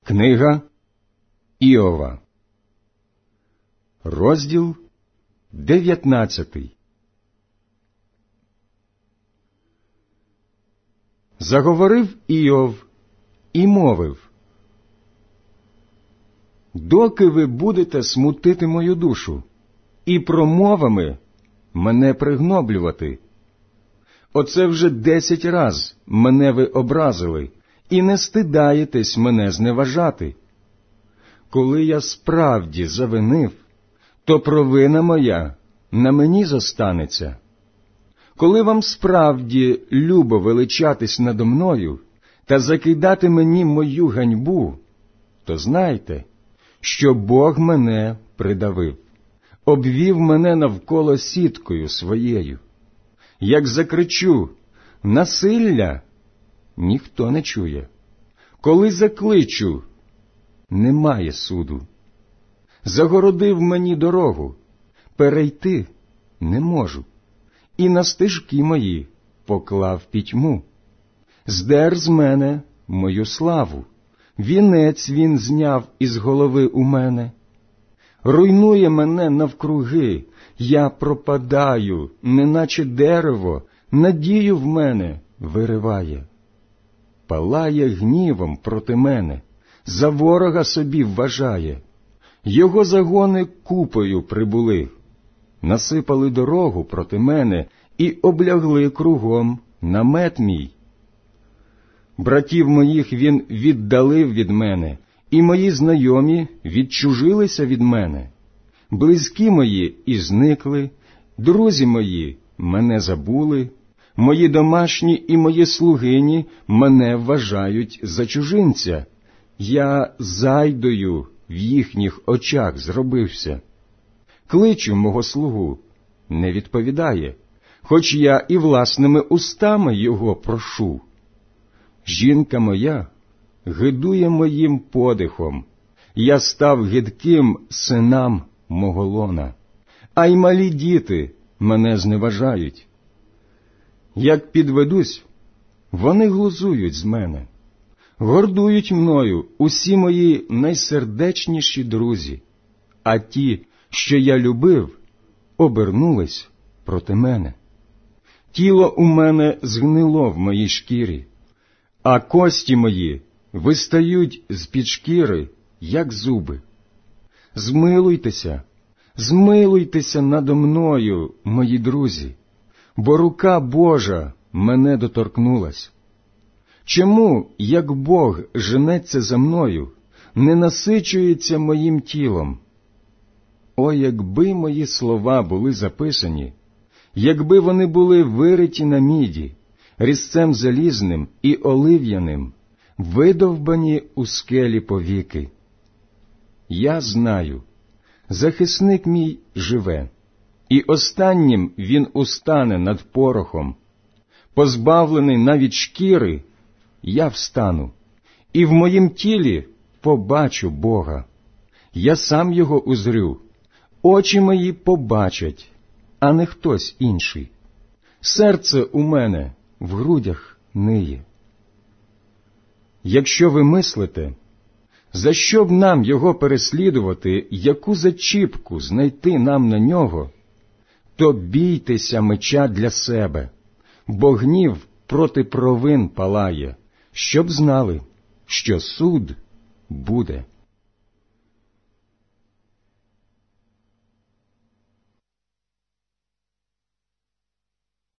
Книга Іова, розділ 19. Заговорив Іов і мовив: «Доки ви будете смутити мою душу і промовами мене пригноблювати? Оце вже 10 раз мене ви образили, і не стидаєтесь мене зневажати. Коли я справді завинив, то провина моя на мені зостанеться. Коли вам справді любо величатись надо мною та закидати мені мою ганьбу, то знайте, що Бог мене придавив, обвів мене навколо сіткою своєю. Як закричу «насилля», ніхто не чує. Коли закличу, немає суду. Загородив мені дорогу, перейти не можу, і на стежки мої поклав пітьму. Здер з мене мою славу, вінець він зняв із голови у мене. Руйнує мене навкруги, я пропадаю, неначе дерево, надію в мене вириває. Палає гнівом проти мене, за ворога собі вважає. Його загони купою прибули, насипали дорогу проти мене і облягли кругом намет мій. Братів моїх він віддалив від мене, і мої знайомі відчужилися від мене. Близькі мої і зникли, друзі мої мене забули, мої домашні і мої слугині мене вважають за чужинця. Я зайдою в їхніх очах зробився. Кличу мого слугу, не відповідає, хоч я і власними устами його прошу. Жінка моя гидує моїм подихом, я став гидким синам мого лона, а й малі діти мене зневажають. Як підведусь, вони глузують з мене, гордують мною усі мої найсердечніші друзі, а ті, що я любив, обернулись проти мене. Тіло у мене згнило в моїй шкірі, а кості мої вистають з-під шкіри, як зуби. Змилуйтеся надо мною, мої друзі, бо рука Божа мене доторкнулась. Чому, як Бог женеться за мною, не насичується моїм тілом? О, якби мої слова були записані, якби вони були вириті на міді, різцем залізним і олив'яним, видовбані у скелі повіки. Я знаю, захисник мій живе, і останнім він устане над порохом. Позбавлений навіть шкіри, я встану, і в моїм тілі побачу Бога. Я сам його узрю, очі мої побачать, а не хтось інший. Серце у мене в грудях ниє. Якщо ви мислите, за що б нам його переслідувати, яку зачіпку знайти нам на нього, то бійтеся меча для себе, бо гнів проти провин палає, щоб знали, що суд буде.